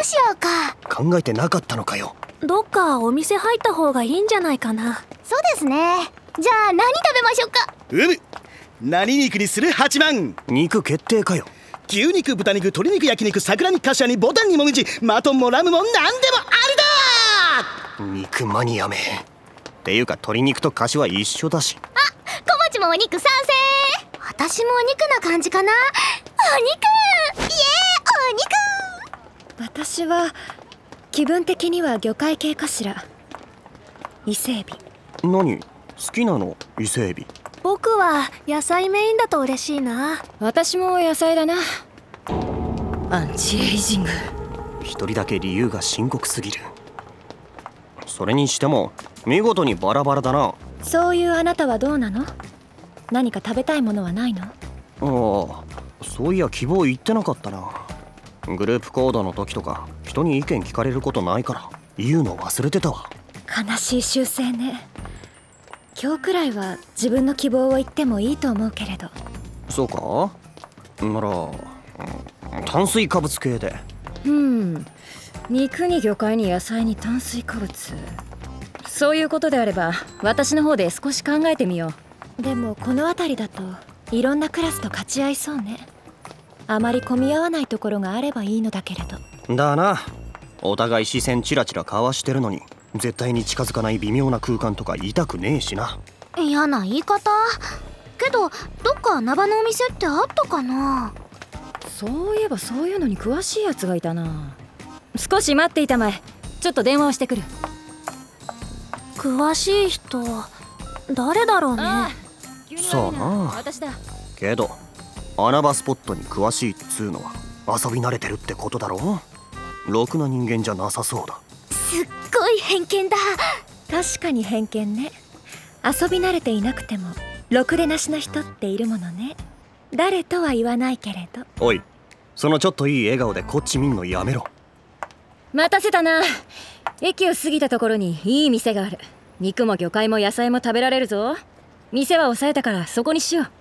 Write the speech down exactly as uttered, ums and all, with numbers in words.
しようか。 考えてなかったのかよ。 どっかお店入った方がいいんじゃないかな。 そうですね。じゃあ何食べましょうか。 うむ、何肉にするはちまん。 肉決定かよ。 牛肉、豚肉、鶏肉、焼肉、桜に柏にボタンにもみじ、マトンもラムも何でもありだ。 肉マニアめ。っていうか鶏肉と柏一緒だし。 あ、小町もお肉賛成。私もお肉な感じかな。お肉、イエーイ、お肉。 私は気分的には魚介系かしら。伊勢エビ。 何好きなの伊勢エビ。 僕は野菜メインだと嬉しいな。 私も野菜だな。アンチエイジング。 一人だけ理由が深刻すぎる。それにしても見事にバラバラだな。 そういうあなたはどうなの？何か食べたいものはないの？ ああ、そういや希望言ってなかったな。グループ行動の時とか人に意見聞かれることないから言うの忘れてたわ。 悲しい習性ね。今日くらいは自分の希望を言ってもいいと思うけれど。 そうかなら、うん、炭水化物系で。 うん肉に魚介に野菜に炭水化物。そういうことであれば私の方で少し考えてみよう。でもこの辺りだといろんなクラスと勝ち合いそうね。あまり混み合わないところがあればいいのだけれど。 だな。お互い視線チラチラ交わしてるのに絶対に近づかない微妙な空間とか痛くねえしな。 嫌な言い方。けどどっか穴場のお店ってあったかな。 そういえばそういうのに詳しいやつがいたな。少し待っていたまえ。ちょっと電話をしてくる。 詳しい人誰だろうね。 さあな。 私だけど穴場スポットに詳しいっつうのは遊び慣れてるってことだろ。ろくな人間じゃなさそうだ。 すっごい偏見だ。 確かに偏見ね。遊び慣れていなくてもろくでなしな人っているものね。誰とは言わないけれど。 おい、そのちょっといい笑顔でこっち見んのやめろ。 待たせたな。駅を過ぎたところにいい店がある。肉も魚介も野菜も食べられるぞ。店は抑えたからそこにしよう。